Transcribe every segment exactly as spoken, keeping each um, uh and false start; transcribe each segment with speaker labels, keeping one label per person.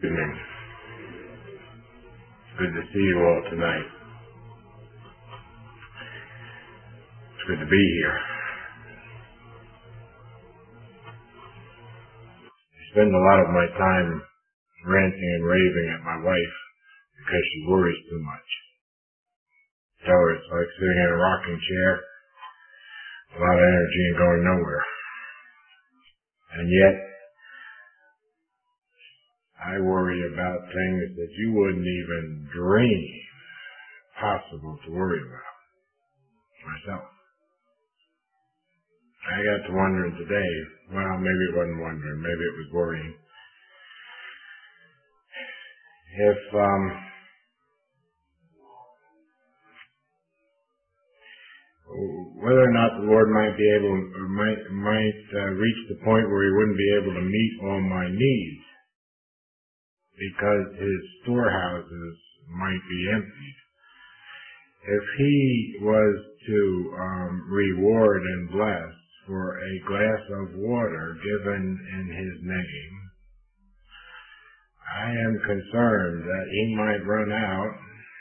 Speaker 1: Good evening. It's good to see you all tonight. It's good to be here. I spend a lot of my time ranting and raving at my wife because she worries too much. Tell her it's like sitting in a rocking chair, a lot of energy and going nowhere. And yet, I worry about things that you wouldn't even dream possible to worry about myself. I got to wondering today, well, maybe it wasn't wondering, maybe it was worrying. If, um, whether or not the Lord might be able, or might, might uh, reach the point where He wouldn't be able to meet all my needs, because His storehouses might be emptied. If He was to um, reward and bless for a glass of water given in His name, I am concerned that He might run out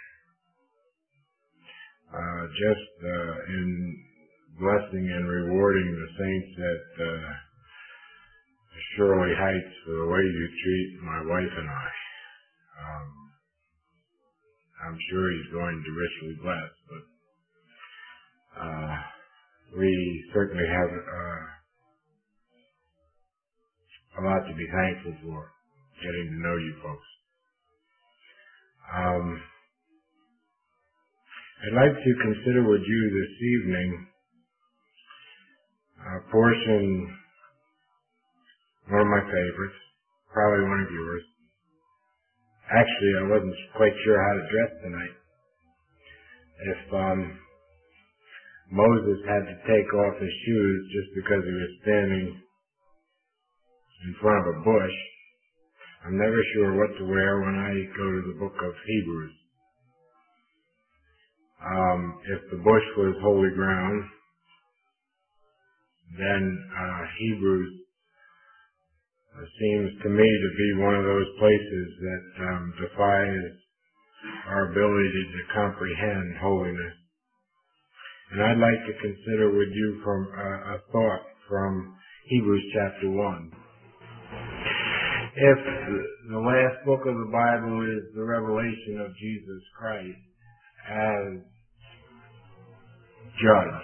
Speaker 1: uh, just uh, in blessing and rewarding the saints at uh, Shirley Heights for the way you treat my wife and I. Um, I'm sure He's going to richly bless, but uh, we certainly have uh, a lot to be thankful for, getting to know you folks. Um, I'd like to consider with you this evening a portion, one of my favorites, probably one of yours. Actually, I wasn't quite sure how to dress tonight. If um, Moses had to take off his shoes just because he was standing in front of a bush, I'm never sure what to wear when I go to the book of Hebrews. Um, if the bush was holy ground, then uh, Hebrews uh, seems to me to be one of those places that um, defies our ability to comprehend holiness. And I'd like to consider with you from uh, a thought from Hebrews chapter one. If the last book of the Bible is the revelation of Jesus Christ as judge,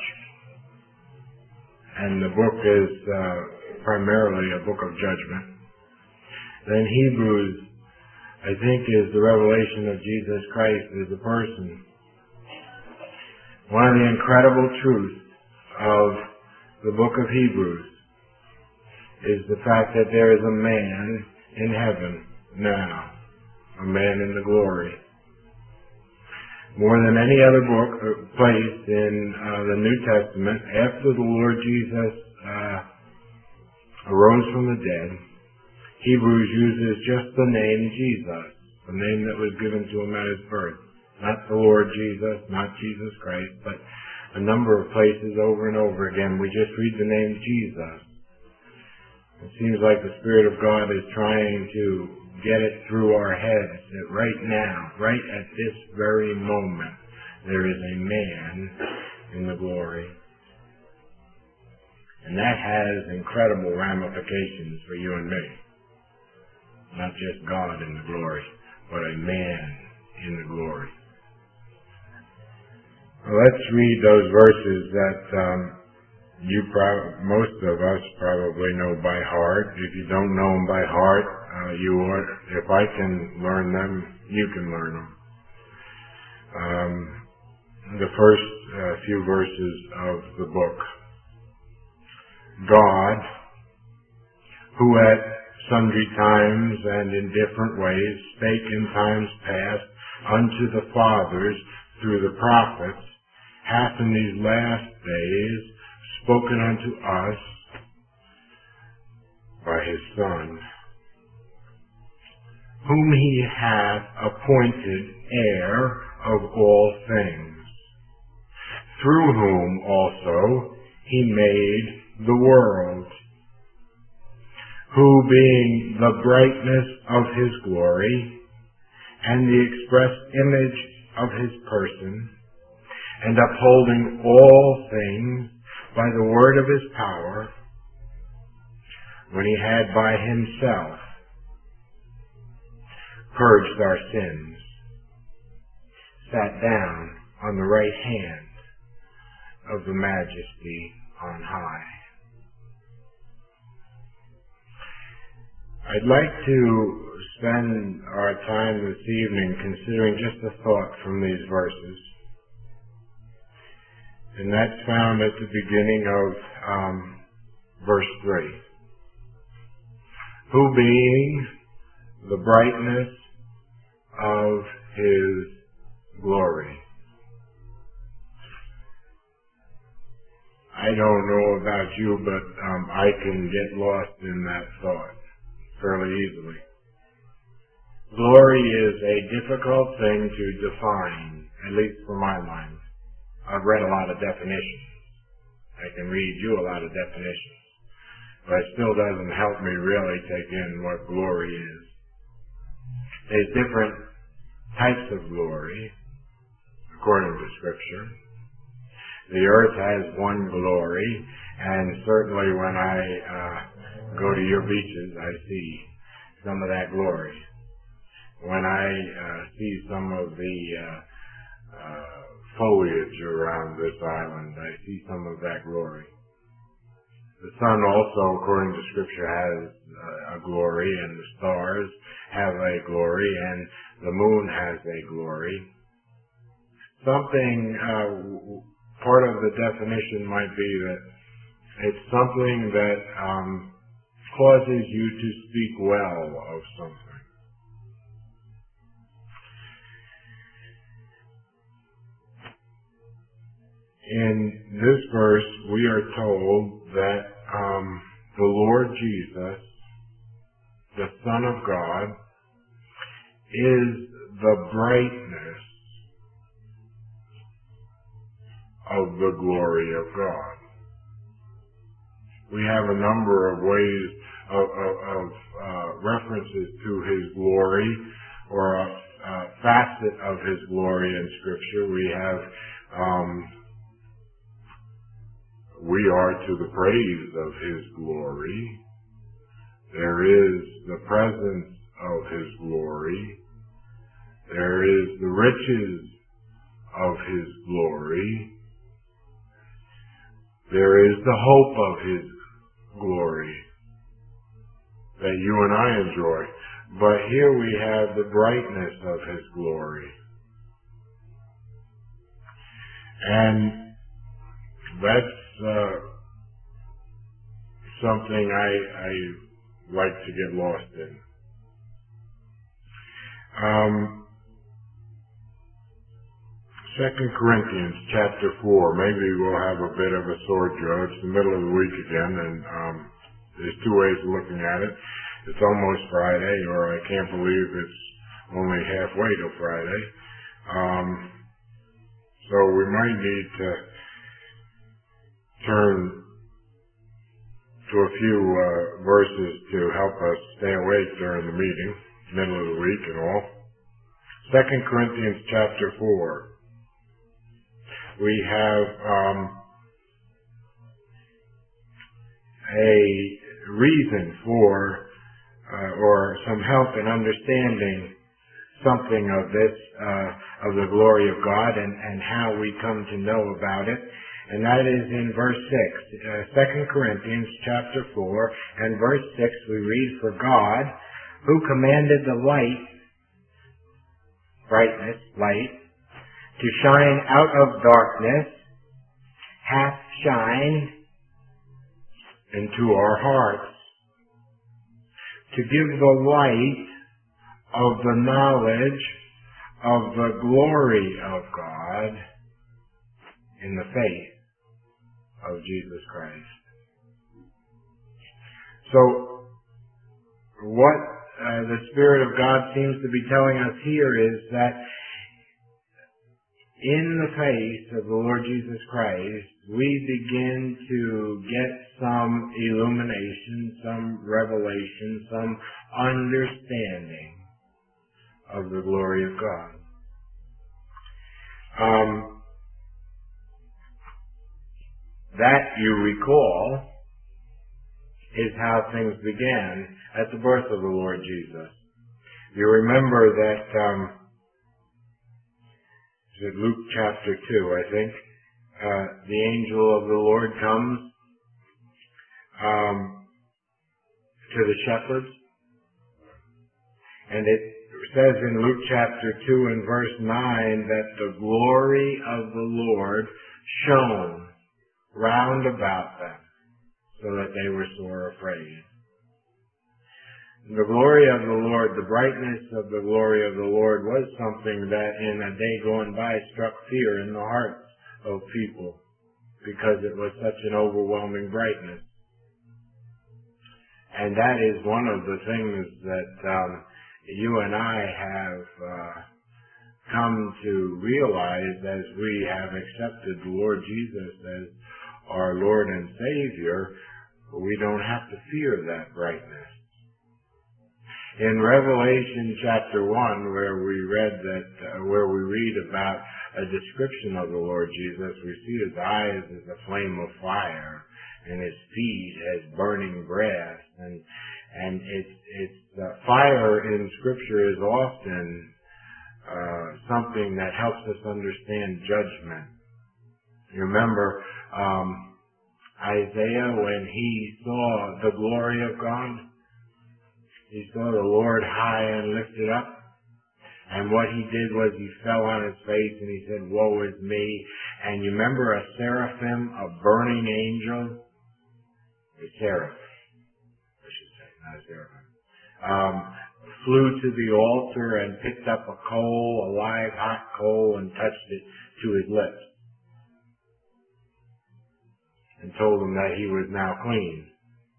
Speaker 1: and the book is uh, primarily a book of judgment, then Hebrews, I think, is the revelation of Jesus Christ as a person. One of the incredible truths of the book of Hebrews is the fact that there is a man in heaven now, a man in the glory. More than any other book or place in uh, the New Testament, after the Lord Jesus uh, arose from the dead, Hebrews uses just the name Jesus, the name that was given to him at his birth. Not the Lord Jesus, not Jesus Christ, but a number of places over and over again we just read the name Jesus. It seems like the Spirit of God is trying to get it through our heads that right now, right at this very moment, there is a man in the glory. And that has incredible ramifications for you and me. Not just God in the glory, but a man in the glory. Well, let's read those verses that um, you pro- most of us probably know by heart. If you don't know them by heart, uh, you ought, if I can learn them, you can learn them. Um, the first uh, few verses of the book. God, who at sundry times and in different ways spake in times past unto the fathers through the prophets, hath in these last days spoken unto us by his Son, whom he hath appointed heir of all things, through whom also he made the world. who being the brightness of his glory and the express image of his person, and upholding all things by the word of his power, when he had by himself purged our sins, sat down on the right hand of the Majesty on high. I'd like to spend our time this evening considering just a thought from these verses. And that's found at the beginning of um, verse three. Who being the brightness of his glory. I don't know about you, but um, I can get lost in that thought fairly easily. Glory is a difficult thing to define, at least for my mind. I've read a lot of definitions. I can read you a lot of definitions. But it still doesn't help me really take in what glory is. There's different types of glory, according to Scripture. The earth has one glory, and certainly when I uh, go to your beaches, I see some of that glory. When I uh, see some of the uh, uh, foliage around this island, I see some of that glory. The sun also, according to Scripture, has uh, a glory, and the stars have a glory, and the moon has a glory. Something, uh, part of the definition might be that it's something that um, causes you to speak well of something. In this verse, we are told that um, the Lord Jesus, the Son of God, is the brightness of the glory of God. We have a number of ways of, of, of uh, references to his glory, or a, a facet of his glory in Scripture. We have um, We are to the praise of his glory. There is the presence of his glory. There is the riches of his glory. There is the hope of his glory that you and I enjoy. But here we have the brightness of his glory. And that's uh, something I, I like to get lost in. Um, Second Corinthians chapter four. Maybe we'll have a bit of a sword drill. It's the middle of the week again, and um, there's two ways of looking at it. It's almost Friday, or I can't believe it's only halfway to Friday. Um, so we might need to turn to a few uh, verses to help us stay awake during the meeting, middle of the week and all. Second Corinthians chapter four. We have um, a reason for, uh, or some help in understanding something of this, uh, of the glory of God, and, and how we come to know about it. And that is in verse six. Uh, Second Corinthians chapter four and verse six, we read, "For God, who commanded the light," brightness, light, "to shine out of darkness, hath shined into our hearts, to give the light of the knowledge of the glory of God in the faith of Jesus Christ." So, what uh, the Spirit of God seems to be telling us here is that in the face of the Lord Jesus Christ, we begin to get some illumination, some revelation, some understanding of the glory of God. Um, that, you recall, is how things began at the birth of the Lord Jesus. You remember that, um, is it Luke chapter two, I think, uh, the angel of the Lord comes um, to the shepherds, and it says in Luke chapter two and verse nine that the glory of the Lord shone round about them, so that they were sore afraid. The glory of the Lord, the brightness of the glory of the Lord was something that in a day going by struck fear in the hearts of people because it was such an overwhelming brightness. And that is one of the things that um, you and I have uh, come to realize as we have accepted the Lord Jesus as our Lord and Savior. We don't have to fear that brightness. In Revelation chapter one, where we read that, uh, where we read about a description of the Lord Jesus, we see his eyes as a flame of fire, and his feet as burning brass, and and it's it's uh, fire in Scripture is often uh, something that helps us understand judgment. You remember um, Isaiah when he saw the glory of God. He saw the Lord high and lifted up. And what he did was he fell on his face and he said, "Woe is me." And you remember a seraphim, a burning angel? A seraph, I should say, not a seraphim. Um, flew to the altar and picked up a coal, a live hot coal, and touched it to his lips. And told him that he was now clean.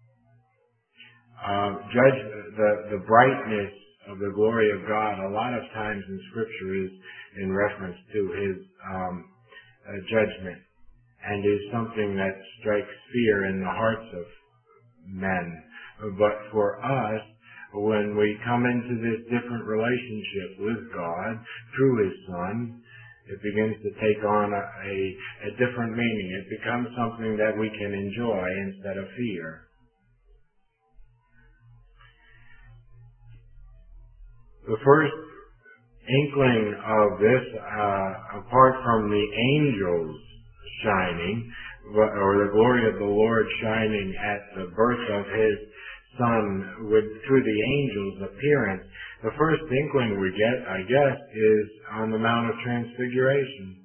Speaker 1: Uh, judge the, the brightness of the glory of God a lot of times in Scripture is in reference to his um, uh, judgment, and is something that strikes fear in the hearts of men. But for us, when we come into this different relationship with God through his Son, it begins to take on a, a, a different meaning. It becomes something that we can enjoy instead of fear. The first inkling of this, uh, apart from the angels shining, or the glory of the Lord shining at the birth of his Son with, through the angels' appearance, the first inkling we get, I guess, is on the Mount of Transfiguration.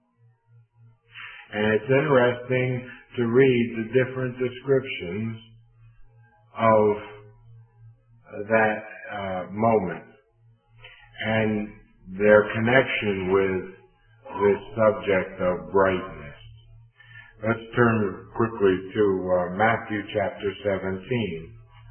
Speaker 1: And it's interesting to read the different descriptions of that uh, moment and their connection with this subject of brightness. Let's turn quickly to uh, Matthew chapter seventeen.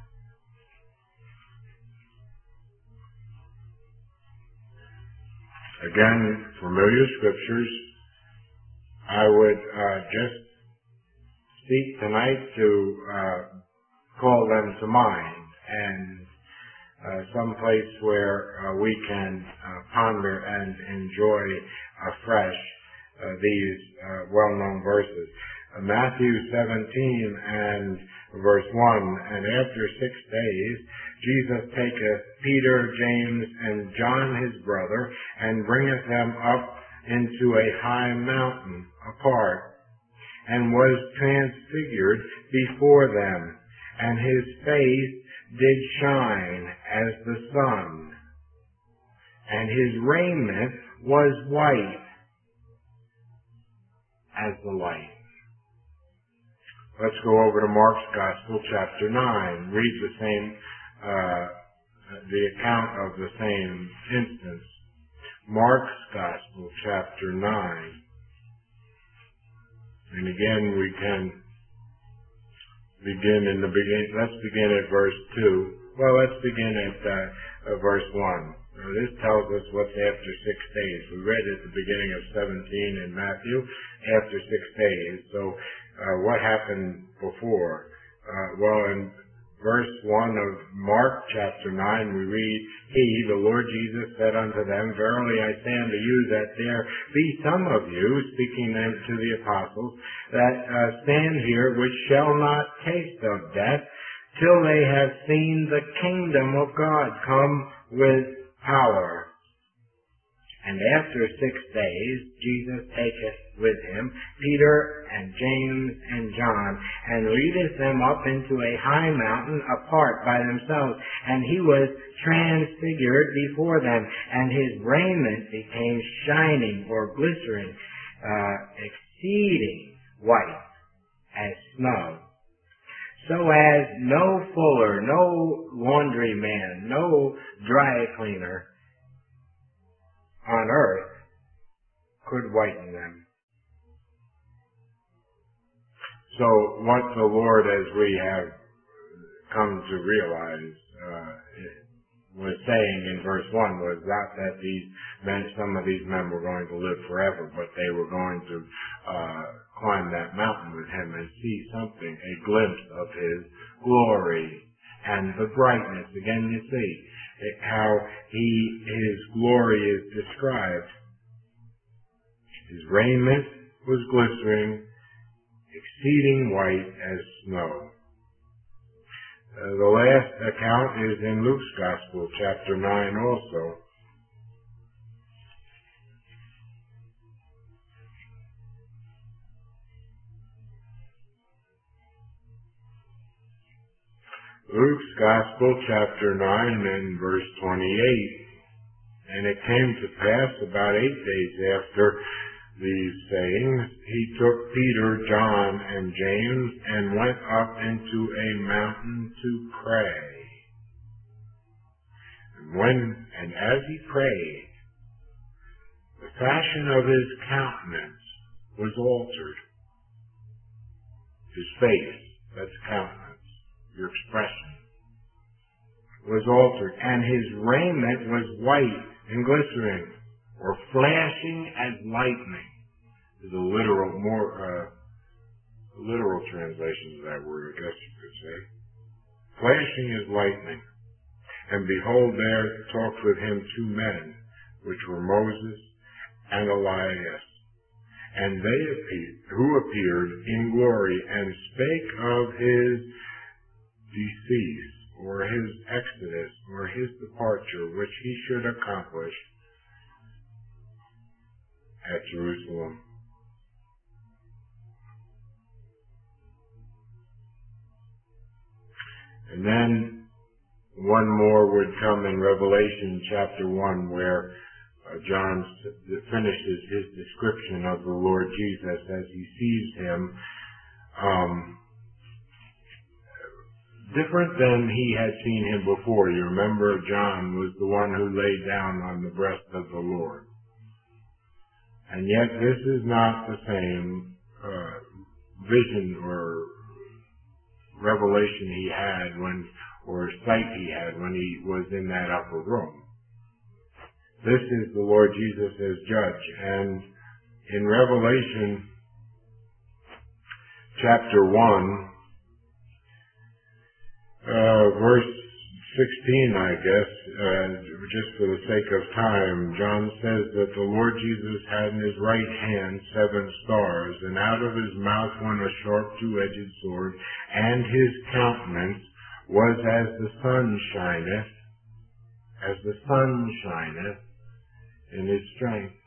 Speaker 1: Again, familiar scriptures. I would uh, just seek tonight to uh, call them to mind, and Uh, some place where uh, we can uh, ponder and enjoy afresh uh, these uh, well-known verses. Uh, Matthew seventeen and verse one, "And after six days Jesus taketh Peter, James, and John his brother, and bringeth them up into a high mountain apart, and was transfigured before them, and his face did shine as the sun, and his raiment was white as the light." Let's go over to Mark's Gospel, chapter nine. Read the same, uh, the account of the same instance. Mark's Gospel, chapter nine. And again, we can begin in the beginning. Let's begin at verse two, Well, let's begin at uh, uh, verse one. Now, this tells us what's after six days. We read at the beginning of seventeen in Matthew, after six days. So uh, what happened before? Uh, well, in verse one of Mark chapter nine, we read, He, the Lord Jesus, said unto them, Verily I say unto you that there be some of you, speaking then to the apostles, that uh, stand here which shall not taste of death till they have seen the kingdom of God come with power. And after six days, Jesus taketh with him Peter and James and John, and leadeth them up into a high mountain apart by themselves. And he was transfigured before them, and his raiment became shining or glittering, uh, exceeding white as snow. So as no fuller, no laundryman, no dry cleaner on earth could whiten them. So what the Lord, as we have come to realize, uh, was saying in verse one was not that these men, some of these men were going to live forever, but they were going to uh, climb that mountain with him and see something, a glimpse of his glory and the brightness. Again, you see how he, his glory is described. His raiment was glittering, exceeding white as snow. Uh, the last account is in Luke's Gospel, chapter nine also. Luke's Gospel, chapter nine and verse twenty-eight. And it came to pass about eight days after these sayings, he took Peter, John, and James, and went up into a mountain to pray. And when, and as he prayed, the fashion of his countenance was altered. His face, that's countenance, your expression, was altered, and his raiment was white and glittering, or flashing as lightning, is a literal, more uh, literal translation of that word, I guess you could say. Flashing as lightning. And behold, there talked with him two men, which were Moses and Elias. And they appeared, who appeared in glory, and spake of his decease, or his exodus, or his departure, which he should accomplish at Jerusalem. And then one more would come in Revelation chapter one, where uh, John finishes his description of the Lord Jesus as he sees him, um, different than he had seen him before. You remember John was the one who lay down on the breast of the Lord. And yet this is not the same uh, vision or revelation he had when, or sight he had when he was in that upper room. This is the Lord Jesus as judge. And in Revelation chapter one, uh, verse sixteen, I guess, uh, just for the sake of time, John says that the Lord Jesus had in his right hand seven stars, and out of his mouth went a sharp two-edged sword, and his countenance was as the sun shineth, as the sun shineth in his strength.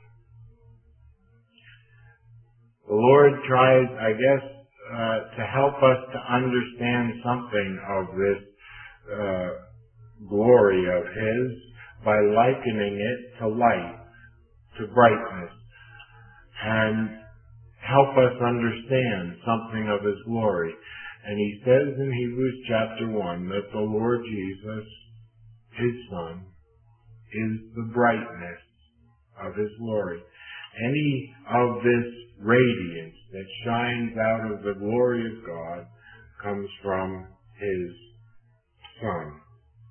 Speaker 1: The Lord tries, I guess, uh, to help us to understand something of this uh, glory of his by likening it to light, to brightness, and help us understand something of his glory. And he says in Hebrews chapter one that the Lord Jesus, his Son, is the brightness of his glory. Any of this radiance that shines out of the glory of God comes from his Son.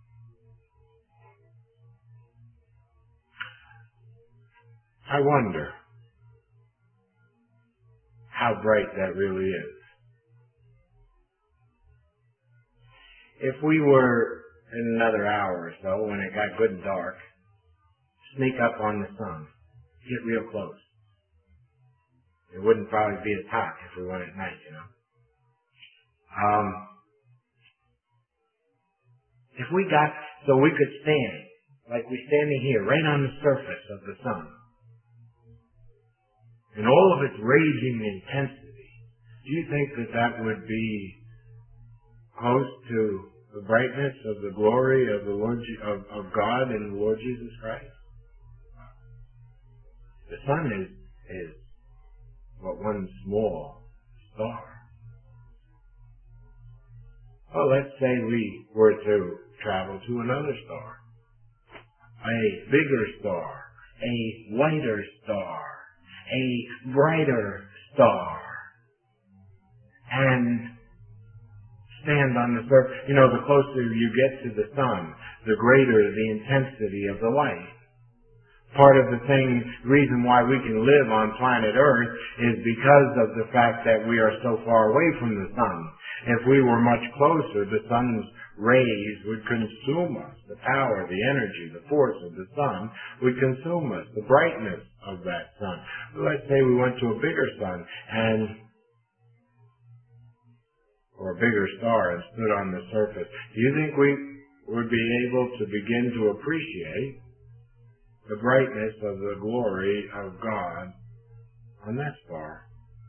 Speaker 1: I wonder how bright that really is. If we were, in another hour or so, when it got good and dark, sneak up on the sun, get real close. It wouldn't probably be as hot if we went at night, you know. Um, if we got, so we could stand, like we're standing here, right on the surface of the sun, in all of its raging intensity, do you think that that would be close to the brightness of the glory of the Lord of, of God and the Lord Jesus Christ? The sun is is but one small star. Well, let's say we were to travel to another star, a bigger star, a whiter star, a brighter star, and stand on the surface. You know, the closer you get to the sun, the greater the intensity of the light. Part of the thing, reason why we can live on planet Earth is because of the fact that we are so far away from the sun. If we were much closer, the sun's rays would consume us. The power, the energy, the force of the sun would consume us, the brightness of that sun. Let's say we went to a bigger sun and or a bigger star and stood on the surface. Do you think we would be able to begin to appreciate the brightness of the glory of God on that star?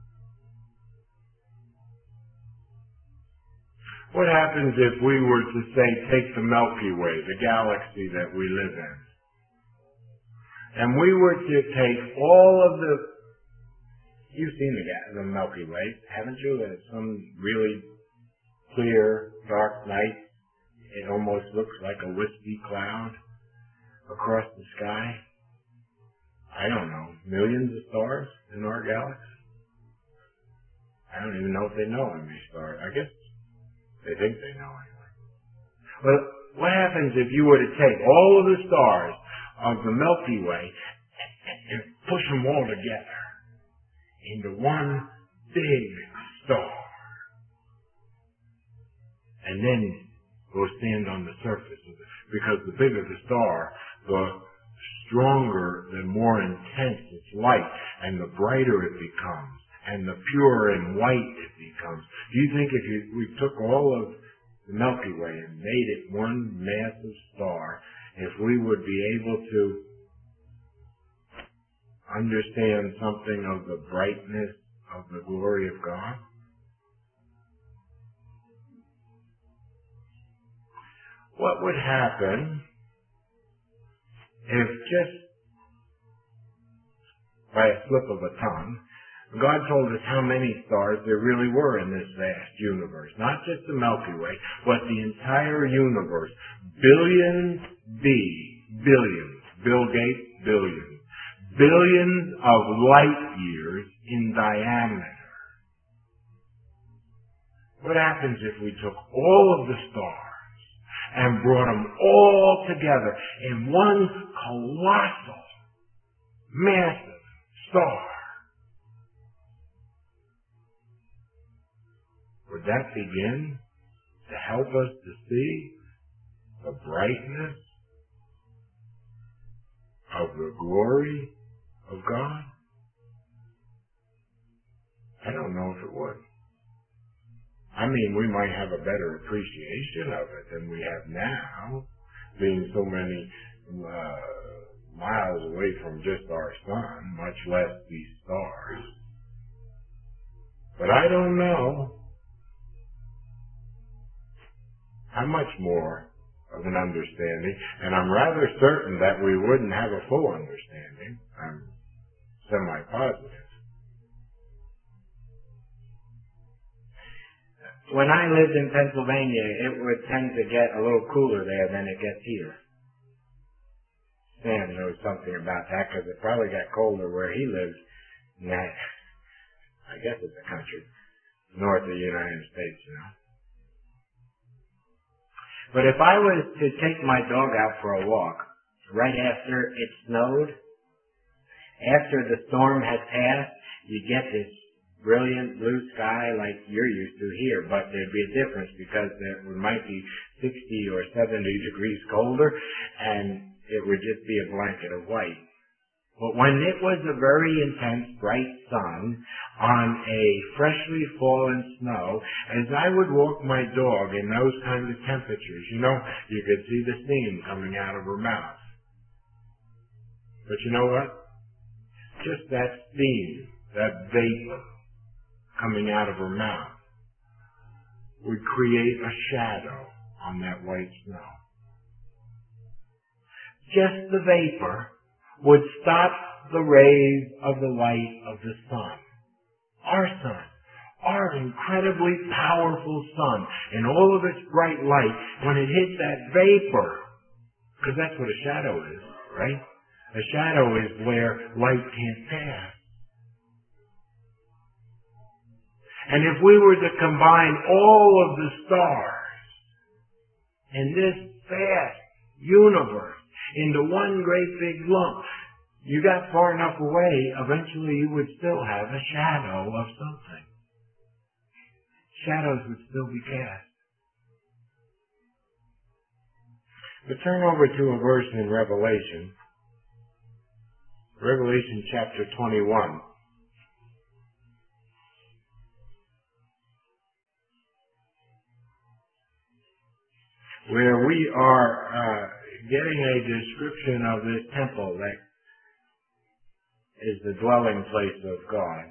Speaker 1: What happens if we were to say, take the Milky Way, the galaxy that we live in, and we were to take all of the, you've seen the, the Milky Way, haven't you? It's some really clear, dark night. It almost looks like a wispy cloud across the sky. I don't know, millions of stars in our galaxy. I don't even know if they know how many stars. I guess they think they know anyway. But what happens if you were to take all of the stars of the Milky Way and push them all together into one big star, and then go stand on the surface of it? Because the bigger the star, the stronger, the more intense its light, and the brighter it becomes, and the purer and white it becomes. Do you think if you, we took all of the Milky Way and made it one massive star, if we would be able to understand something of the brightness of the glory of God? What would happen if just by a slip of a tongue, God told us how many stars there really were in this vast universe? Not just the Milky Way, but the entire universe. Billions, B, billions, Bill Gates, billions. Billions of light years in diameter. What happens if we took all of the stars and brought them all together in one colossal, massive star? Would that begin to help us to see the brightness of the glory of God? I don't know if it would. I mean, we might have a better appreciation of it than we have now, being so many uh, miles away from just our sun, much less these stars. But I don't know how much more of an understanding, and I'm rather certain that we wouldn't have a full understanding. I'm semi-positive. When I lived in Pennsylvania, it would tend to get a little cooler there than it gets here. Sam knows something about that because it probably got colder where he lives in that, I guess it's a country, north of the United States, you know. But if I was to take my dog out for a walk right after it snowed, After the storm has passed, you get this brilliant blue sky like you're used to here, but there'd be a difference because it might be sixty or seventy degrees colder, and it would just be a blanket of white. But when it was a very intense, bright sun on a freshly fallen snow, as I would walk my dog in those kinds of temperatures, you know, you could see the steam coming out of her mouth. But you know what? Just that steam, that vapor coming out of her mouth would create a shadow on that white snow. Just the vapor would stop the rays of the light of the sun. Our sun, our incredibly powerful sun, in all of its bright light, when it hits that vapor, because that's what a shadow is, right? A shadow is where light can't pass. And if we were to combine all of the stars in this vast universe into one great big lump, you got far enough away, eventually you would still have a shadow of something. Shadows would still be cast. But turn over to a verse in Revelation. Revelation chapter twenty-one. Where we are uh, getting a description of this temple that is the dwelling place of God.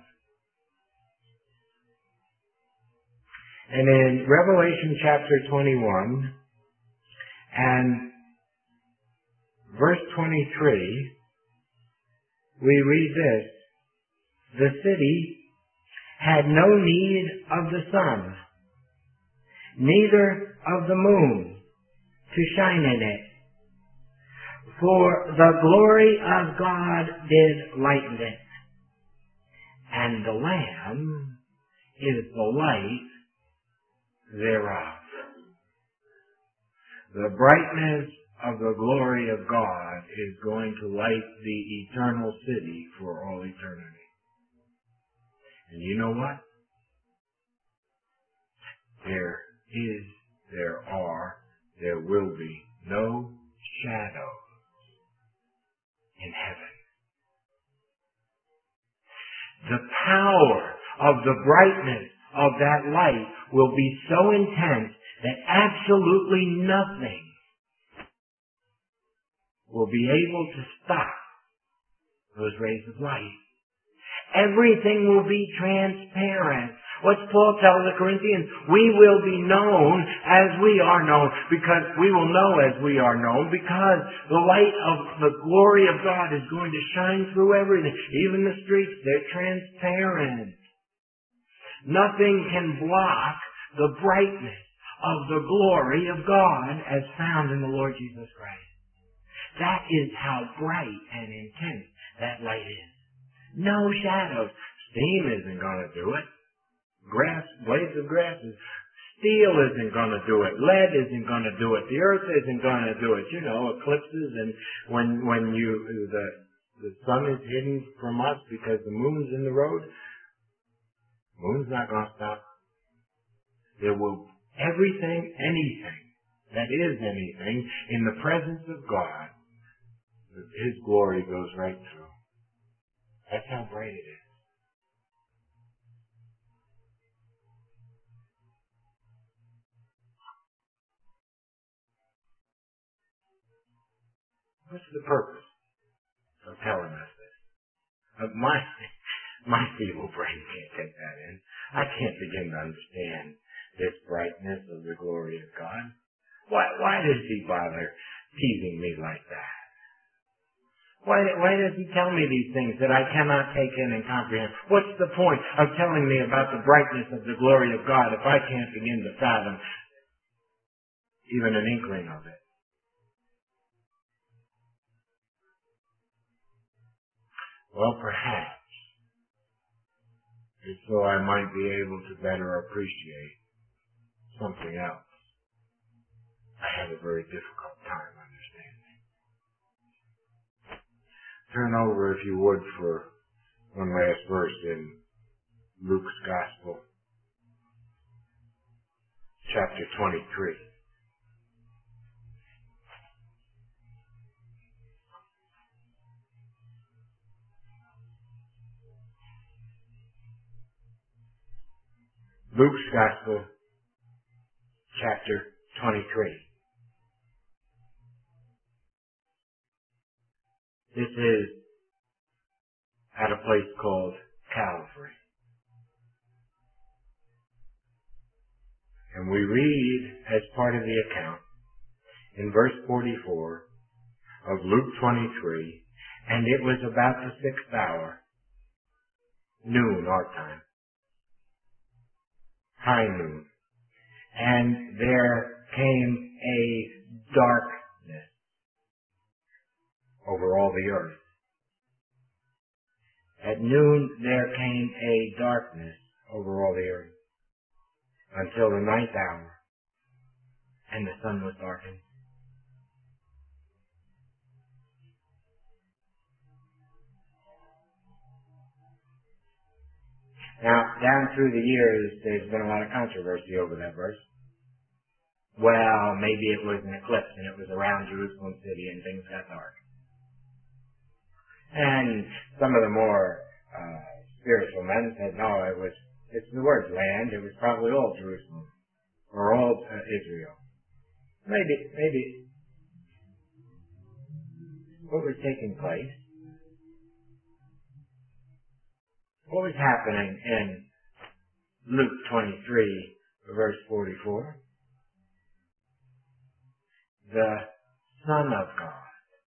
Speaker 1: And in Revelation chapter twenty-one and verse twenty-three, we read this: the city had no need of the sun, neither of the moon, to shine in it. For the glory of God did lighten it, and the Lamb is the light thereof. The brightness of the glory of God is going to light the eternal city for all eternity. And you know what? There is, there are, there will be no shadow in heaven. The power of the brightness of that light will be so intense that absolutely nothing will be able to stop those rays of light. Everything will be transparent. What's Paul tell the Corinthians? We will be known as we are known, because we will know as we are known, because the light of the glory of God is going to shine through everything. Even the streets, they're transparent. Nothing can block the brightness of the glory of God as found in the Lord Jesus Christ. That is how bright and intense that light is. No shadows. Steam isn't going to do it. Grass, blades of grass, steel isn't going to do it. Lead isn't going to do it. The earth isn't going to do it. You know, eclipses, and when when you the the sun is hidden from us because the moon's in the road, moon's not going to stop. There will everything, anything that is anything in the presence of God, His glory goes right through. That's how bright it is. What's the purpose of telling us this? Uh, my my feeble brain can't take that in. I can't begin to understand this brightness of the glory of God. Why why does He bother teasing me like that? Why why does He tell me these things that I cannot take in and comprehend? What's the point of telling me about the brightness of the glory of God if I can't begin to fathom even an inkling of it? Well, perhaps it's so I might be able to better appreciate something else I have a very difficult time understanding. Turn over, if you would, for one last verse in Luke's Gospel, chapter twenty-three. Luke's Gospel, chapter twenty-three. This is at a place called Calvary. And we read as part of the account in verse forty-four of Luke twenty-three, and it was about the sixth hour, noon our time, high noon, and there came a darkness over all the earth. At noon there came a darkness over all the earth until the ninth hour, and the sun was darkened. Now, down through the years, there's been a lot of controversy over that verse. Well, maybe it was an eclipse and it was around Jerusalem city and things got dark. And some of the more uh, spiritual men said, no, it was, it's the word land, it was probably all Jerusalem, or all uh, Israel. Maybe, maybe what was taking place, what was happening in Luke twenty-three, verse forty-four? The Son of God,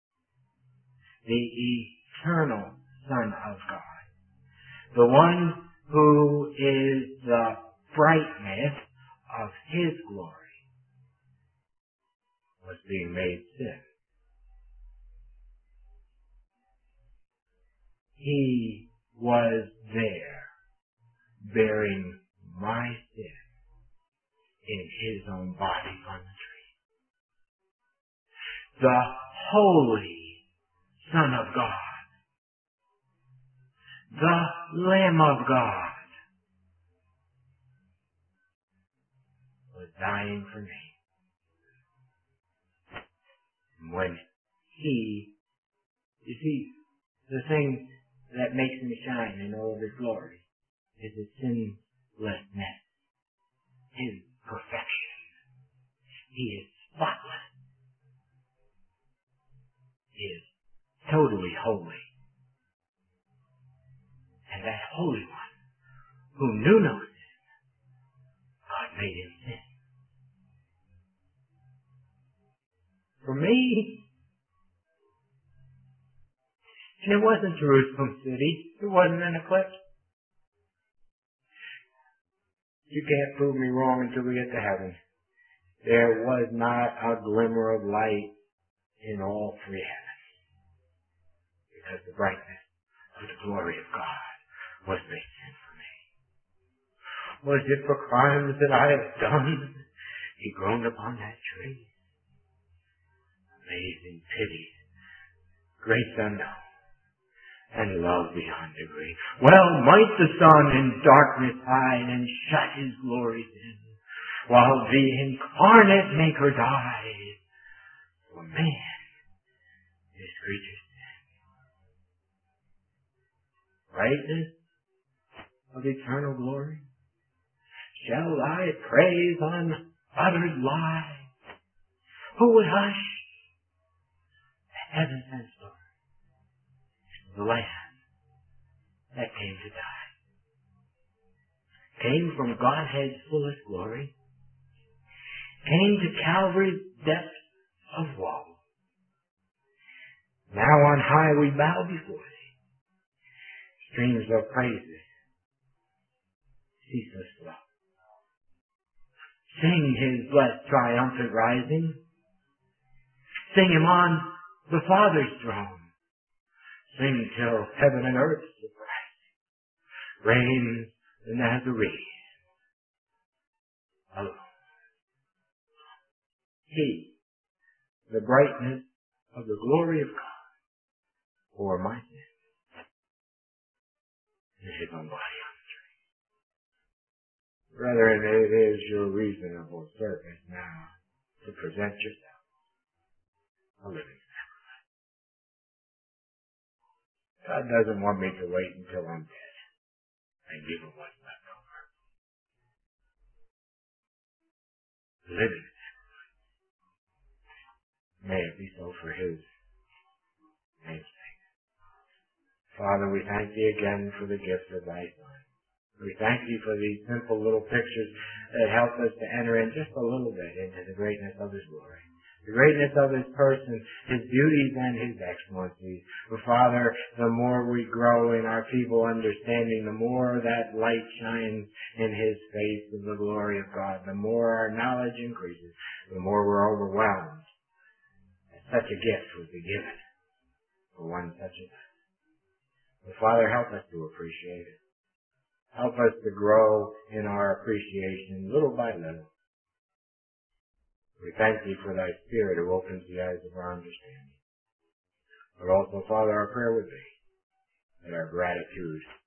Speaker 1: the eternal Son of God, the one who is the brightness of His glory, was being made sin. He was there bearing my sin in His own body on the tree. The Holy Son of God, the Lamb of God, was dying for me. And when He, you see, the thing that makes Him shine in all of His glory is His sinlessness, His perfection. He is spotless. He is totally holy. And that Holy One, who knew no sin, God made Him sin. For me, and it wasn't Jerusalem city. It wasn't an eclipse. You can't prove me wrong until we get to heaven. There was not a glimmer of light in all three heavens, because the brightness of the glory of God was made sin for me. Was it for crimes that I have done? He groaned upon that tree. Amazing pity, grace unknown, and love beyond degree. Well might the sun in darkness hide and shut His glories in, while the incarnate Maker died for man, His creature's sin. Brightness of eternal glory, shall Thy praise unuttered lie? Who would hush the heavens and stars? The Lamb that came to die came from Godhead's fullest glory, came to Calvary's depths of woe. Now on high we bow before Thee. Streams of praises ceaseless flow. Sing His blessed triumphant rising. Sing Him on the Father's throne. Sing till heaven and earth surprise. Reigns the Nazarene alone. He, the brightness of the glory of God, for my sin in his own body on the tree. Brethren, it is your reasonable service now to present yourself a living sacrifice. God doesn't want me to wait until I'm dead and give him what's left over. Living sacrifice. May it be so for his name's sake. Father, we thank thee again for the gift of thy Son. We thank you for these simple little pictures that help us to enter in just a little bit into the greatness of his glory, the greatness of his person, his beauties and his excellencies. But Father, the more we grow in our feeble understanding, the more that light shines in his face of the glory of God, the more our knowledge increases, the more we're overwhelmed that such a gift would be given for one such a time. But Father, help us to appreciate it. Help us to grow in our appreciation little by little. We thank thee for thy Spirit who opens the eyes of our understanding. But also, Father, our prayer would be that our gratitude